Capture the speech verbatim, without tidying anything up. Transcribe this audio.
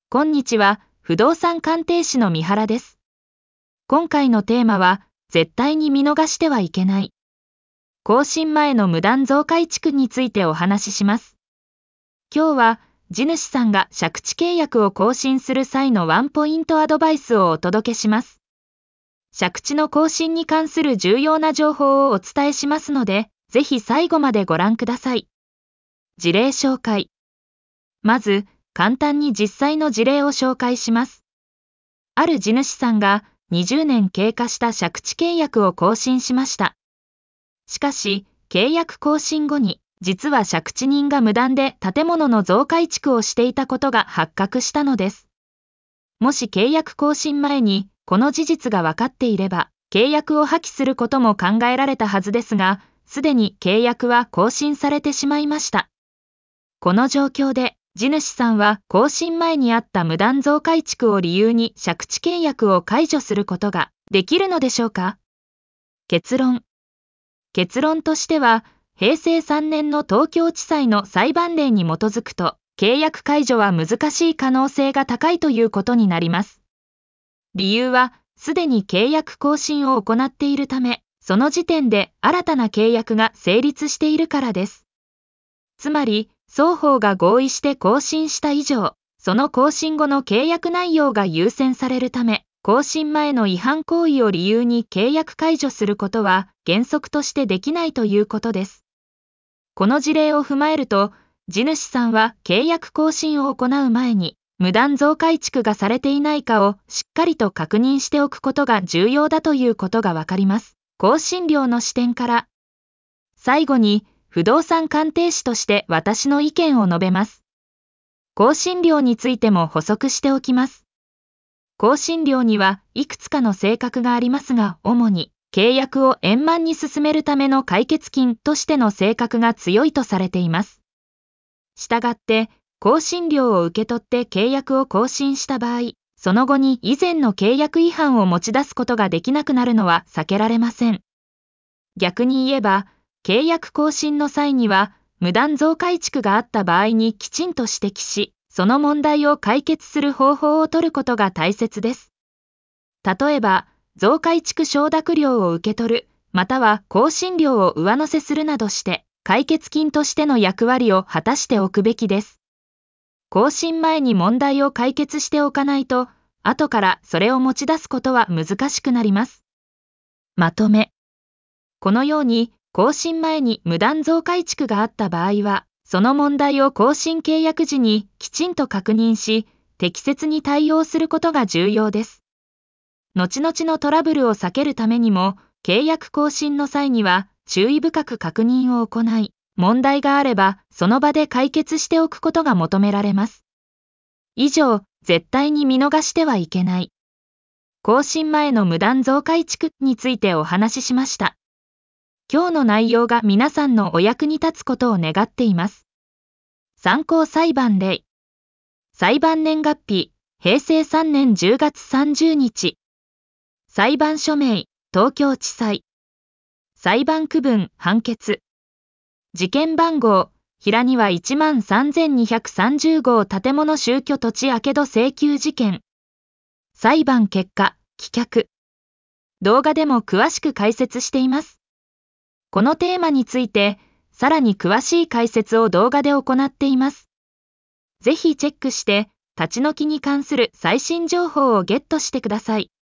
こんにちは、不動産鑑定士の三原です。今回のテーマは、絶対に見逃してはいけない。更新前の無断増改築についてお話しします。今日は、地主さんが借地契約を更新する際のワンポイントアドバイスをお届けします。借地の更新に関する重要な情報をお伝えしますので、ぜひ最後までご覧ください。事例紹介。まず、簡単に実際の事例を紹介します。ある地主さんがにじゅうねん経過した借地契約を更新しました。しかし、契約更新後に、実は借地人が無断で建物の増改築をしていたことが発覚したのです。もし契約更新前に、この事実が分かっていれば、契約を破棄することも考えられたはずですが、すでに契約は更新されてしまいました。この状況で、地主さんは更新前にあった無断増改築を理由に借地契約を解除することができるのでしょうか？結論。結論としては、へいせいさんねんの東京地裁の裁判例に基づくと、契約解除は難しい可能性が高いということになります。理由は、すでに契約更新を行っているため、その時点で新たな契約が成立しているからです。つまり、双方が合意して更新した以上、その更新後の契約内容が優先されるため、更新前の違反行為を理由に契約解除することは原則としてできないということです。この事例を踏まえると、地主さんは契約更新を行う前に、無断増改築がされていないかをしっかりと確認しておくことが重要だということがわかります。更新料の視点から。最後に、不動産鑑定士として私の意見を述べます。更新料についても補足しておきます。更新料にはいくつかの性格がありますが、主に契約を円満に進めるための解決金としての性格が強いとされています。したがって、更新料を受け取って契約を更新した場合、その後に以前の契約違反を持ち出すことができなくなるのは避けられません。逆に言えば、契約更新の際には、無断増改築があった場合にきちんと指摘し、その問題を解決する方法を取ることが大切です。例えば、増改築承諾料を受け取る、または更新料を上乗せするなどして、解決金としての役割を果たしておくべきです。更新前に問題を解決しておかないと、後からそれを持ち出すことは難しくなります。まとめ。このように、更新前に無断増改築があった場合は、その問題を更新契約時にきちんと確認し、適切に対応することが重要です。後々のトラブルを避けるためにも、契約更新の際には注意深く確認を行い、問題があればその場で解決しておくことが求められます。以上、絶対に見逃してはいけない。更新前の無断増改築についてお話ししました。今日の内容が皆さんのお役に立つことを願っています。参考裁判例。裁判年月日、へいせいさんねんじゅうがつさんじゅうにち。裁判所名、東京地裁。裁判区分、判決。事件番号、平庭いちまんさんぜんにひゃくさんじゅうごう建物収居土地明け戸請求事件。裁判結果、棄却。動画でも詳しく解説しています。このテーマについて、さらに詳しい解説を動画で行っています。ぜひチェックして、立ち退きに関する最新情報をゲットしてください。